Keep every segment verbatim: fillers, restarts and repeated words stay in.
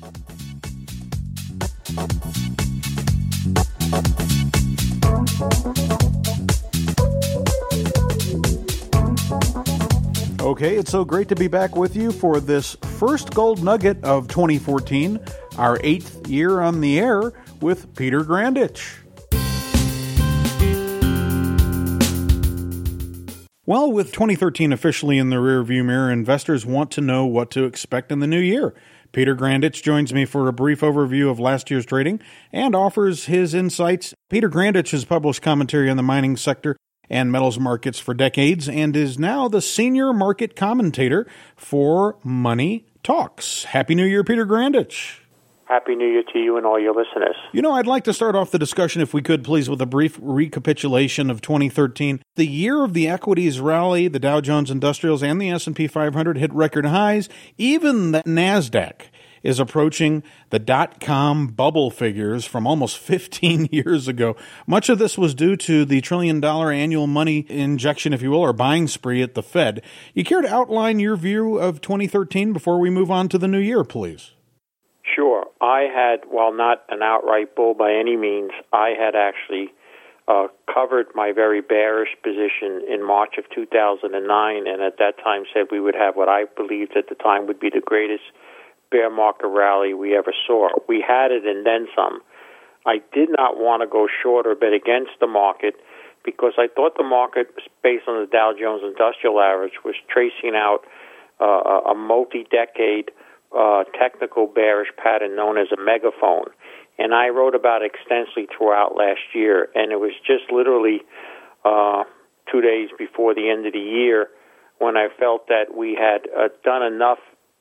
Okay, it's so great to be back with you for this first gold nugget of twenty fourteen, our eighth year on the air with Peter Grandich. Well, with twenty thirteen officially in the rearview mirror, investors want to know what to expect in the new year. Peter Grandich joins me for a brief overview of last year's trading and offers his insights. Peter Grandich has published commentary on the mining sector and metals markets for decades and is now the senior market commentator for Money Talks. Happy New Year, Peter Grandich. Happy New Year to you and all your listeners. You know, I'd like to start off the discussion, if we could, please, with a brief recapitulation of twenty thirteen. The year of the equities rally, the Dow Jones Industrials and the S and P five hundred hit record highs. Even the NASDAQ is approaching the dot-com bubble figures from almost fifteen years ago. Much of this was due to the trillion-dollar annual money injection, if you will, or buying spree at the Fed. You care to outline your view of twenty thirteen before we move on to the new year, please? Sure. I had, while not an outright bull by any means, I had actually uh, covered my very bearish position in March of two thousand nine, and at that time said we would have what I believed at the time would be the greatest bear market rally we ever saw. We had it and then some. I did not want to go short or bet against the market because I thought the market, based on the Dow Jones Industrial Average, was tracing out uh, a multi-decade uh, technical bearish pattern known as a megaphone. And I wrote about it extensively throughout last year, and it was just literally uh, two days before the end of the year when I felt that we had uh, done enough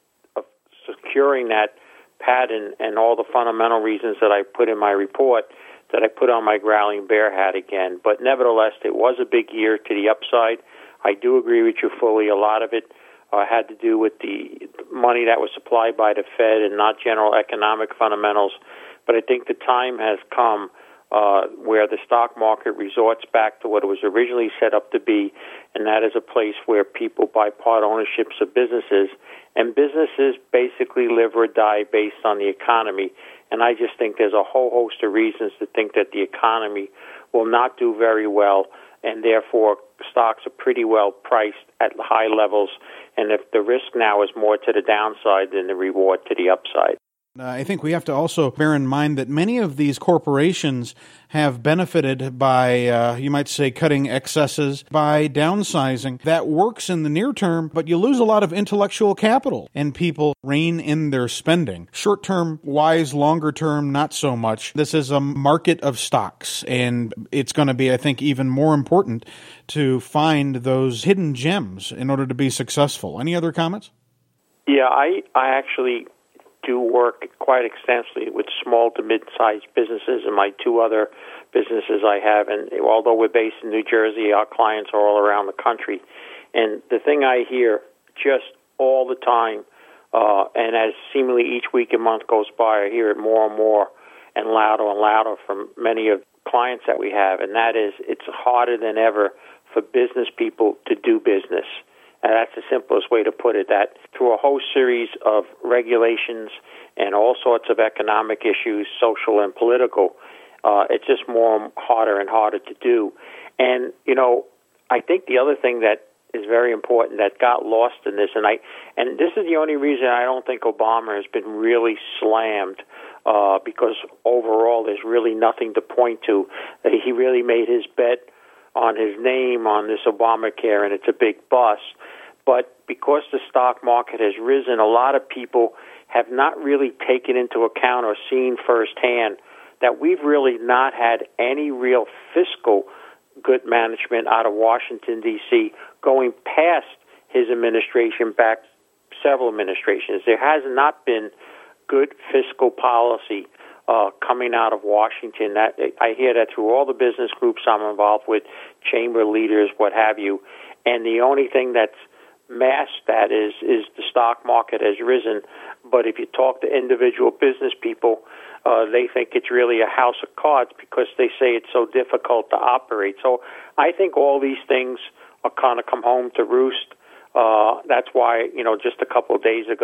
securing that pattern and all the fundamental reasons that I put in my report that I put on my growling bear hat again. But nevertheless, it was a big year to the upside. I do agree with you fully. A lot of it uh, had to do with the money that was supplied by the Fed and not general economic fundamentals. But I think the time has come uh, where the stock market resorts back to what it was originally set up to be, and that is a place where people buy part ownerships of businesses, and businesses basically live or die based on the economy. And I just think there's a whole host of reasons to think that the economy will not do very well, and therefore stocks are pretty well priced at high levels, and if the risk now is more to the downside than the reward to the upside. Uh, I think we have to also bear in mind that many of these corporations have benefited by, uh, you might say, cutting excesses, by downsizing. That works in the near term, but you lose a lot of intellectual capital, and people rein in their spending. Short-term wise, longer term, not so much. This is a market of stocks, and it's going to be, I think, even more important to find those hidden gems in order to be successful. Any other comments? Yeah, I, I actually do work quite extensively with small to mid-sized businesses and my two other businesses I have. And although we're based in New Jersey, our clients are all around the country. And the thing I hear just all the time, uh, and as seemingly each week and month goes by, I hear it more and more and louder and louder from many of the clients that we have, and that is it's harder than ever for business people to do business. And that's the simplest way to put it, that through a whole series of regulations and all sorts of economic issues, social and political, uh, it's just more harder and harder to do. And, you know, I think the other thing that is very important that got lost in this, and I and this is the only reason I don't think Obama has been really slammed, uh, because overall there's really nothing to point to. He really made his bet on his name on this Obamacare, and it's a big bust. But because the stock market has risen, a lot of people have not really taken into account or seen firsthand that we've really not had any real fiscal good management out of Washington, D C, going past his administration back several administrations. There has not been good fiscal policy uh, coming out of Washington. That I hear that through all the business groups I'm involved with, chamber leaders, what have you. And the only thing that's masked that is is the stock market has risen. But if you talk to individual business people, uh, they think it's really a house of cards because they say it's so difficult to operate. So I think all these things are kind of come home to roost. Uh, that's why, you know, just a couple of days ago,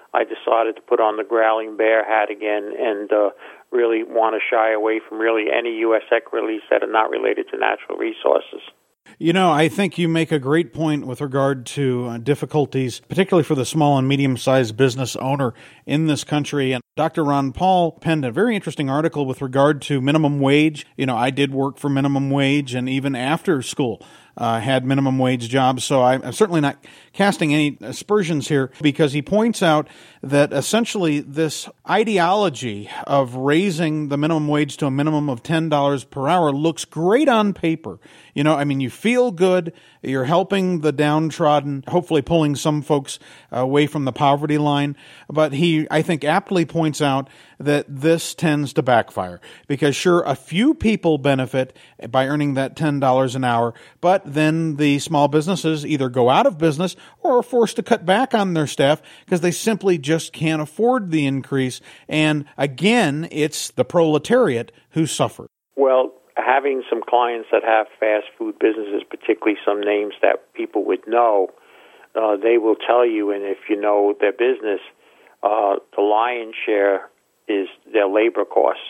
I decided to put on the growling bear hat again and uh, really want to shy away from really any U S equities that are not related to natural resources. You know, I think you make a great point with regard to uh, difficulties, particularly for the small and medium-sized business owner in this country. And Doctor Ron Paul penned a very interesting article with regard to minimum wage. You know, I did work for minimum wage, and even after school, uh, had minimum wage jobs. So I, I'm certainly not casting any aspersions here, because he points out that essentially this ideology of raising the minimum wage to a minimum of ten dollars per hour looks great on paper. You know, I mean, you feel good, you're helping the downtrodden, hopefully pulling some folks away from the poverty line. But he, I think, aptly points out that this tends to backfire, because sure, a few people benefit by earning that ten dollars an hour, but then the small businesses either go out of business or are forced to cut back on their staff because they simply just can't afford the increase. And again, it's the proletariat who suffer. Well, having some clients that have fast food businesses, particularly some names that people would know, uh, they will tell you, and if you know their business, uh, the lion's share is their labor costs.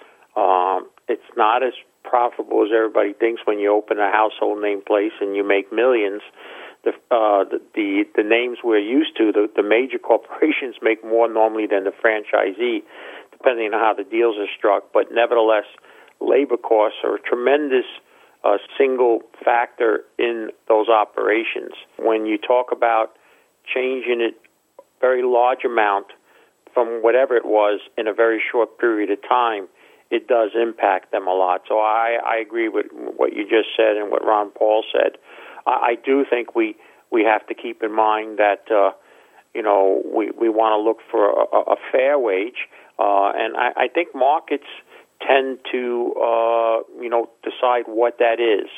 Um, it's not as profitable as everybody thinks when you open a household name place and you make millions. The uh, the, the the names we're used to, the, the major corporations make more normally than the franchisee, depending on how the deals are struck. But nevertheless, labor costs are a tremendous uh, single factor in those operations. When you talk about changing it very large amount from whatever it was in a very short period of time, it does impact them a lot. So I, I agree with what you just said and what Ron Paul said. I, I do think we, we have to keep in mind that, uh, you know, we, we want to look for a, a fair wage. Uh, and I, I think markets tend to, uh, you know, decide what that is.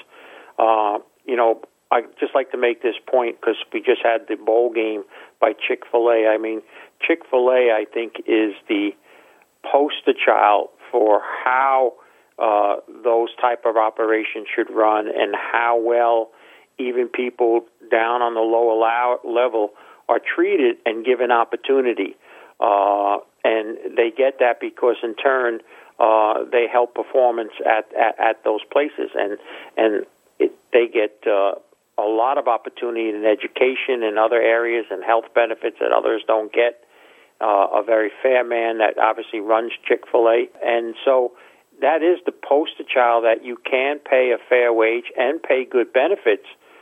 Uh, you know, I just like to make this point because we just had the bowl game by Chick-fil-A. I mean, Chick-fil-A, I think, is the poster child for how uh, those type of operations should run and how well even people down on the lower level are treated and given opportunity. Uh, and they get that because, in turn, uh, they help performance at, at, at those places. And, and it, they get uh, a lot of opportunity in education and other areas and health benefits that others don't get. Uh, a very fair man that obviously runs Chick-fil-A. And so that is the poster child that you can pay a fair wage and pay good benefits,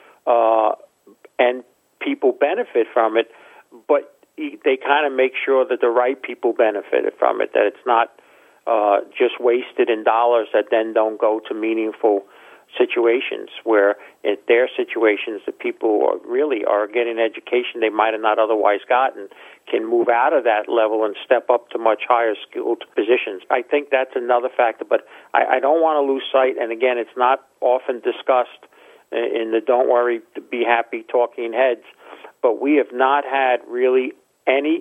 uh, and people benefit from it, but they kind of make sure that the right people benefited from it, that it's not uh, just wasted in dollars that then don't go to meaningful situations where in their situations the people are really are getting education they might have not otherwise gotten, can move out of that level and step up to much higher skilled positions. I think that's another factor, but I, I don't want to lose sight, and again, it's not often discussed in the Don't Worry, Be Happy talking heads, but we have not had really any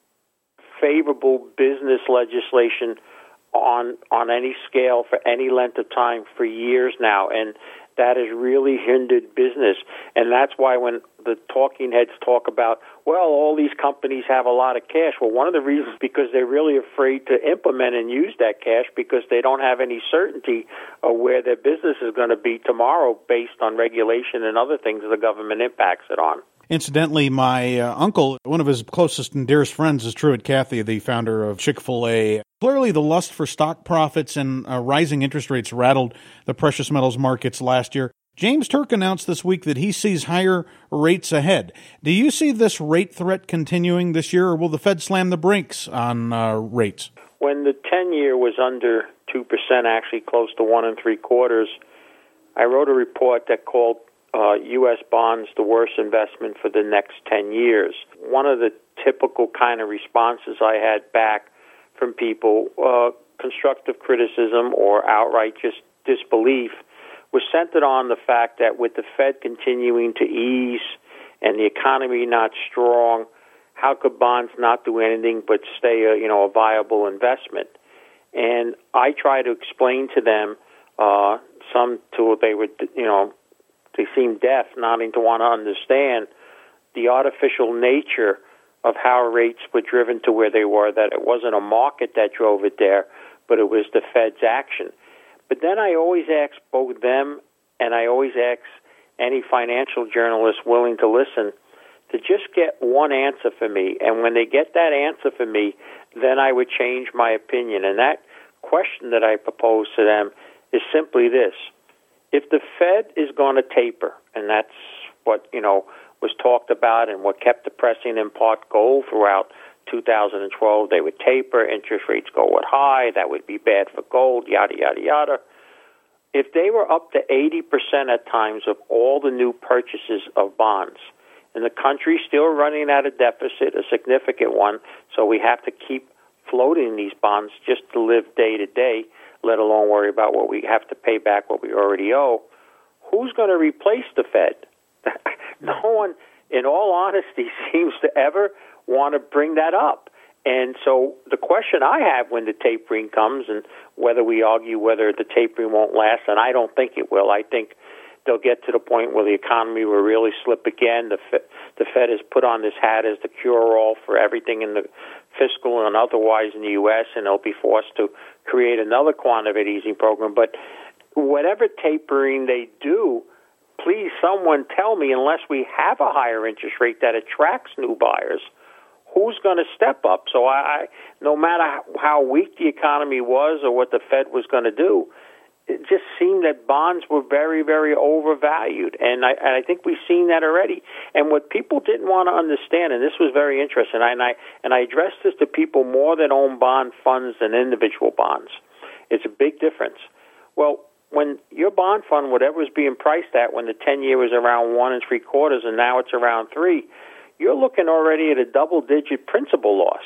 favorable business legislation on on any scale for any length of time for years now, and that has really hindered business. And that's why when the talking heads talk about, well, all these companies have a lot of cash, well, one of the reasons is because they're really afraid to implement and use that cash because they don't have any certainty of where their business is going to be tomorrow based on regulation and other things the government impacts it on. Incidentally, my uh, uncle, one of his closest and dearest friends is Truett Cathy, the founder of Chick-fil-A. Clearly, the lust for stock profits and uh, rising interest rates rattled the precious metals markets last year. James Turk announced this week that he sees higher rates ahead. Do you see this rate threat continuing this year, or will the Fed slam the brakes on uh, rates? When the ten-year was under two percent, actually close to one and three quarters, I wrote a report that called Uh, U S bonds the worst investment for the next ten years. One of the typical kind of responses I had back from people, uh, constructive criticism or outright just disbelief, was centered on the fact that with the Fed continuing to ease and the economy not strong, how could bonds not do anything but stay a, you know, a viable investment? And I try to explain to them, uh, some to they would, you know, they seem deaf, nodding to want to understand the artificial nature of how rates were driven to where they were, that it wasn't a market that drove it there, but it was the Fed's action. But then I always ask both them and I always ask any financial journalist willing to listen to just get one answer for me. And when they get that answer for me, then I would change my opinion. And that question that I propose to them is simply this. If the Fed is going to taper, and that's what, you know, was talked about and what kept depressing in part gold throughout two thousand twelve, they would taper, interest rates go high, that would be bad for gold, yada, yada, yada. If they were up to eighty percent at times of all the new purchases of bonds, and the country's still running at a deficit, a significant one, so we have to keep floating these bonds just to live day to day, let alone worry about what we have to pay back, what we already owe, who's going to replace the Fed? No one, in all honesty, seems to ever want to bring that up. And so the question I have when the tapering comes, and whether we argue whether the tapering won't last, and I don't think it will. I think they'll get to the point where the economy will really slip again. The Fed, the Fed has put on this hat as the cure-all for everything in the fiscal and otherwise in the U S, and they'll be forced to create another quantitative easing program. But whatever tapering they do, please someone tell me, unless we have a higher interest rate that attracts new buyers, who's going to step up? So I, I no matter how weak the economy was or what the Fed was going to do, it just seemed that bonds were very, very overvalued. And I, and I think we've seen that already. And what people didn't want to understand, and this was very interesting, and I, and I addressed this to people more that own bond funds than individual bonds. It's a big difference. Well, when your bond fund, whatever was being priced at when the ten-year was around one and three quarters and now it's around three, you're looking already at a double-digit principal loss.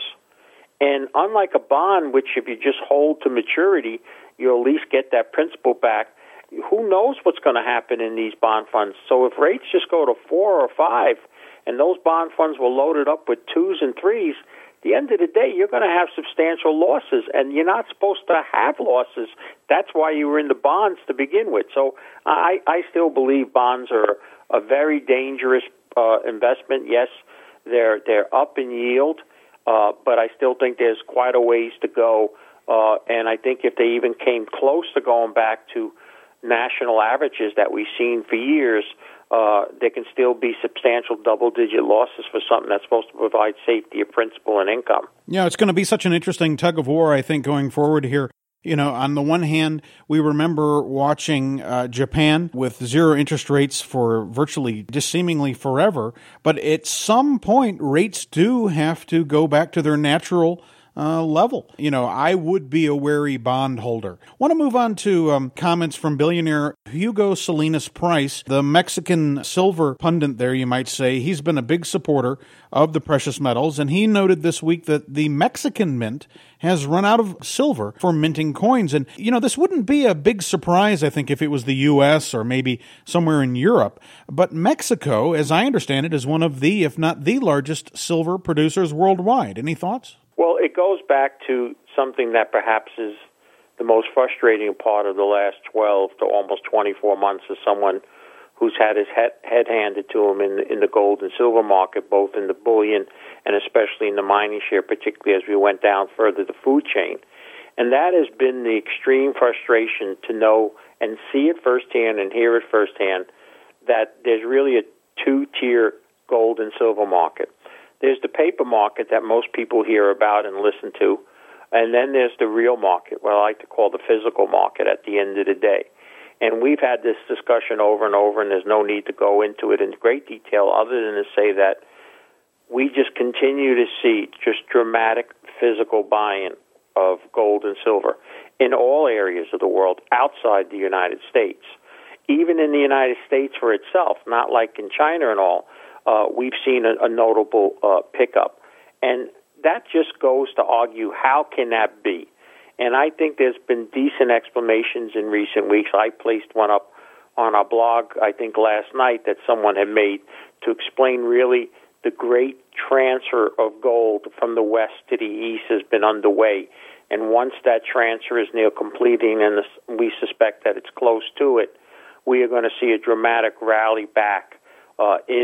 And unlike a bond, which if you just hold to maturity, you'll at least get that principal back, who knows what's going to happen in these bond funds? So if rates just go to four or five, and those bond funds were loaded up with twos and threes, at the end of the day, you're going to have substantial losses, and you're not supposed to have losses. That's why you were in the bonds to begin with. So I, I still believe bonds are a very dangerous uh, investment. Yes, they're they're up in yield, uh, but I still think there's quite a ways to go. Uh, and I think if they even came close to going back to national averages that we've seen for years, uh, there can still be substantial double-digit losses for something that's supposed to provide safety of principal and income. Yeah, it's going to be such an interesting tug of war, I think, going forward here. You know, on the one hand, we remember watching uh, Japan with zero interest rates for virtually just seemingly forever. But at some point, rates do have to go back to their natural Uh, level. You know, I would be a wary bondholder. Want to move on to um, comments from billionaire Hugo Salinas Price, the Mexican silver pundit there, you might say. He's been a big supporter of the precious metals, and he noted this week that the Mexican mint has run out of silver for minting coins. And, you know, this wouldn't be a big surprise, I think, if it was the U S or maybe somewhere in Europe. But Mexico, as I understand it, is one of the, if not the largest silver producers worldwide. Any thoughts? Well, it goes back to something that perhaps is the most frustrating part of the last twelve to almost twenty-four months as someone who's had his head, head handed to him in, in the gold and silver market, both in the bullion and especially in the mining share, particularly as we went down further the food chain. And that has been the extreme frustration to know and see it firsthand and hear it firsthand that there's really a two-tier gold and silver market. There's the paper market that most people hear about and listen to, and then there's the real market, what I like to call the physical market at the end of the day. And we've had this discussion over and over, and there's no need to go into it in great detail other than to say that we just continue to see just dramatic physical buying of gold and silver in all areas of the world outside the United States. Even in the United States for itself, not like in China and all, Uh, we've seen a, a notable uh, pickup. And that just goes to argue, how can that be? And I think there's been decent explanations in recent weeks. I placed one up on our blog, I think last night, that someone had made to explain really the great transfer of gold from the west to the east has been underway. And once that transfer is near completing, and we suspect that it's close to it, we are going to see a dramatic rally back uh, in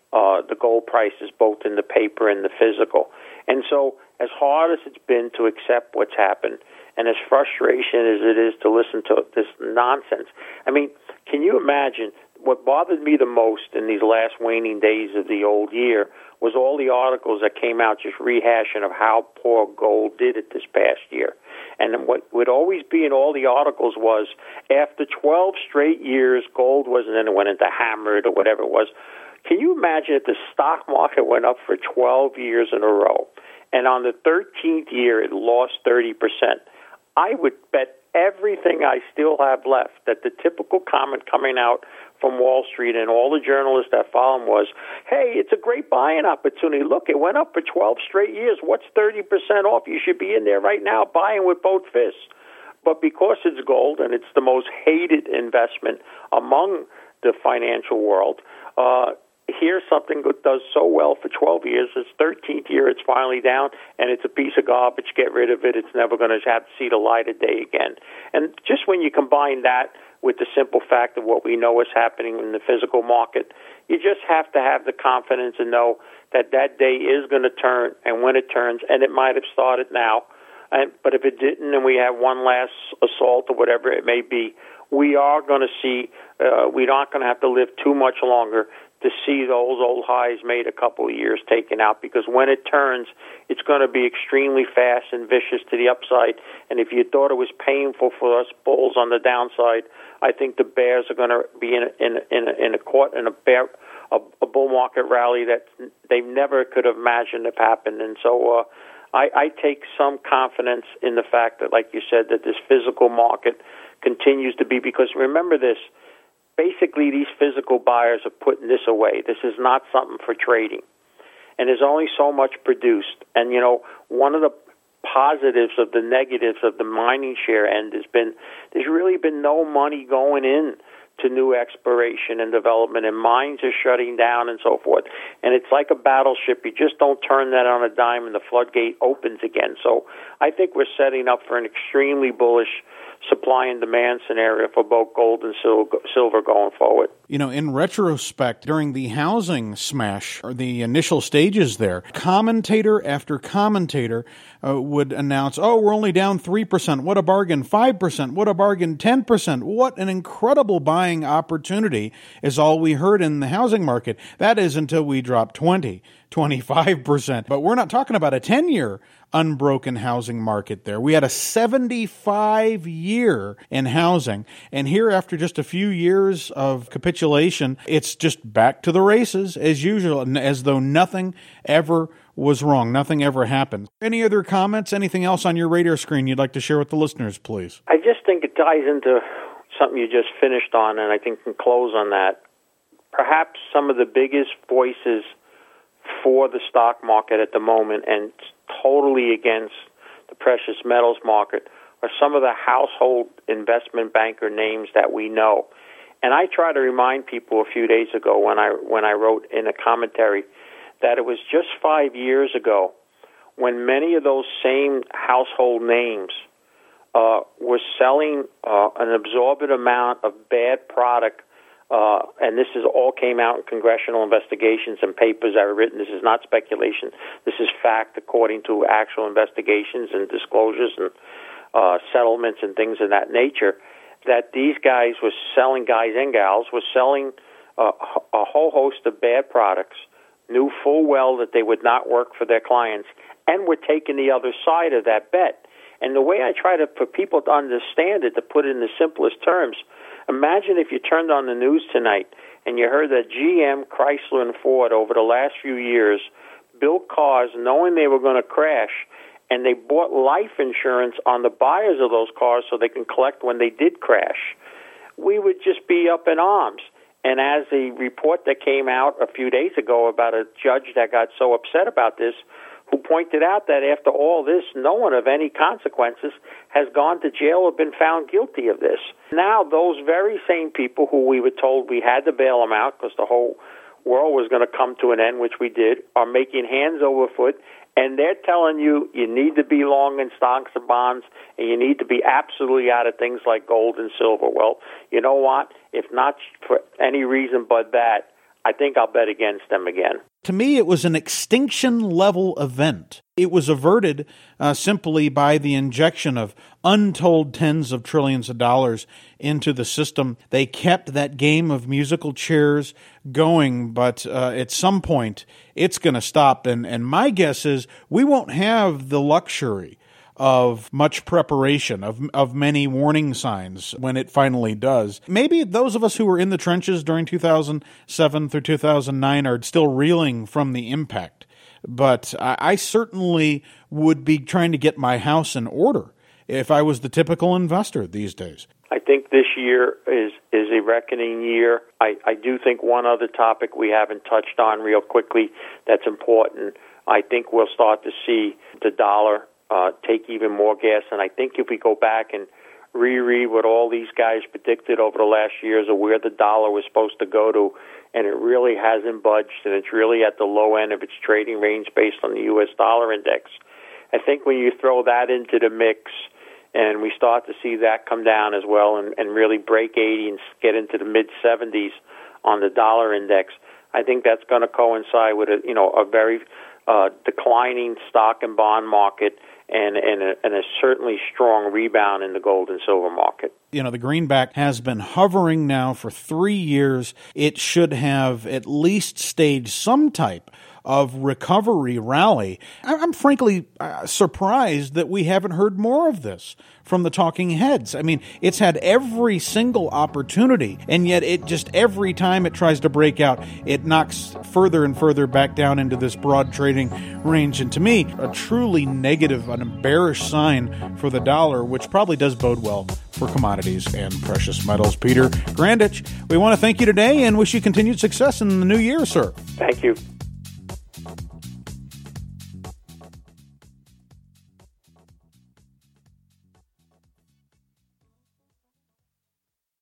uh, the gold prices, both in the paper and the physical. And so as hard as it's been to accept what's happened, and as frustration as it is to listen to this nonsense, I mean, can you imagine what bothered me the most in these last waning days of the old year was all the articles that came out just rehashing of how poor gold did it this past year. And what would always be in all the articles was, after twelve straight years, gold wasn't in it, went into hammered or whatever it was. Can you imagine if the stock market went up for twelve years in a row, and on the thirteenth year it lost thirty percent? I would bet everything I still have left that the typical comment coming out from Wall Street and all the journalists that follow him was, hey, it's a great buying opportunity. Look, it went up for twelve straight years. What's thirty percent off? You should be in there right now buying with both fists. But because it's gold and it's the most hated investment among the financial world, uh, here's something that does so well for twelve years. Its thirteenth year, it's finally down, and it's a piece of garbage. Get rid of it. It's never going to have to see the light of day again. And just when you combine that with the simple fact of what we know is happening in the physical market, you just have to have the confidence and know that that day is going to turn, and when it turns, and it might have started now, and, but if it didn't and we have one last assault or whatever it may be, we are going to see, uh, we're not going to have to live too much longer to see those old highs made a couple of years taken out, because when it turns, it's going to be extremely fast and vicious to the upside. And if you thought it was painful for us bulls on the downside, I think the bears are going to be in a, in a, in a, in a court in a bear a, a bull market rally that they never could have imagined have happened. And so uh, I, I take some confidence in the fact that, like you said, that this physical market continues to be, because remember this. Basically, these physical buyers are putting this away. This is not something for trading. And there's only so much produced. And, you know, one of the positives of the negatives of the mining share end has been there's really been no money going in to new exploration and development, and mines are shutting down and so forth. And it's like a battleship. You just don't turn that on a dime and the floodgate opens again. So I think we're setting up for an extremely bullish supply and demand scenario for both gold and silver going forward. You know, in retrospect, during the housing smash, or the initial stages there, commentator after commentator uh, would announce, oh, we're only down three percent. What a bargain. five percent. What a bargain. ten percent. What an incredible buying opportunity is all we heard in the housing market. That is until we dropped twenty, twenty-five percent. But we're not talking about a ten-year unbroken housing market there. We had a seventy-five year in housing, and here after just a few years of capitulation, it's just back to the races as usual, as though nothing ever was wrong, nothing ever happened. Any other comments, anything else on your radar screen you'd like to share with the listeners, please? I just think it ties into something you just finished on, and I think can close on that. Perhaps some of the biggest voices for the stock market at the moment, and totally against the precious metals market, are some of the household investment banker names that we know. And I try to remind people a few days ago when I when I wrote in a commentary that it was just five years ago when many of those same household names uh, were selling uh, an absorbent amount of bad product. Uh, and this is all came out in congressional investigations and papers that were written. This is not speculation. This is fact according to actual investigations and disclosures and uh, settlements and things of that nature, that these guys were selling, guys and gals, were selling uh, a whole host of bad products, knew full well that they would not work for their clients, and were taking the other side of that bet. And the way I try to, for people to understand it, to put it in the simplest terms, imagine if you turned on the news tonight and you heard that G M, Chrysler, and Ford over the last few years built cars knowing they were going to crash, and they bought life insurance on the buyers of those cars so they can collect when they did crash. We would just be up in arms. And as the report that came out a few days ago about a judge that got so upset about this, who pointed out that after all this, no one of any consequences has gone to jail or been found guilty of this. Now, those very same people who we were told we had to bail them out because the whole world was going to come to an end, which we did, are making hands over foot, and they're telling you you need to be long in stocks and bonds, and you need to be absolutely out of things like gold and silver. Well, you know what? If not for any reason but that, I think I'll bet against them again. To me, it was an extinction-level event. It was averted uh, simply by the injection of untold tens of trillions of dollars into the system. They kept that game of musical chairs going, but uh, at some point, it's going to stop. And, and my guess is we won't have the luxury of much preparation, of of many warning signs when it finally does. Maybe those of us who were in the trenches during two thousand seven through two thousand nine are still reeling from the impact. But I, I certainly would be trying to get my house in order if I was the typical investor these days. I think this year is, is a reckoning year. I, I do think one other topic we haven't touched on real quickly that's important. I think we'll start to see the dollar Uh, take even more gas. And I think if we go back and reread what all these guys predicted over the last years of where the dollar was supposed to go to, and it really hasn't budged, and it's really at the low end of its trading range based on the U S dollar index. I think when you throw that into the mix and we start to see that come down as well and, and really break eighty and get into the mid seventies on the dollar index, I think that's going to coincide with a, you know, a very uh, declining stock and bond market and, and, a, and a certainly strong rebound in the gold and silver market. You know, the greenback has been hovering now for three years. It should have at least staged some type of recovery rally. I'm frankly uh, surprised that we haven't heard more of this from the talking heads. I mean, it's had every single opportunity, and yet it just every time it tries to break out, it knocks further and further back down into this broad trading range. And to me, a truly negative, an bearish sign for the dollar, which probably does bode well for commodities and precious metals. Peter Grandich, we want to thank you today and wish you continued success in the new year, sir. Thank you.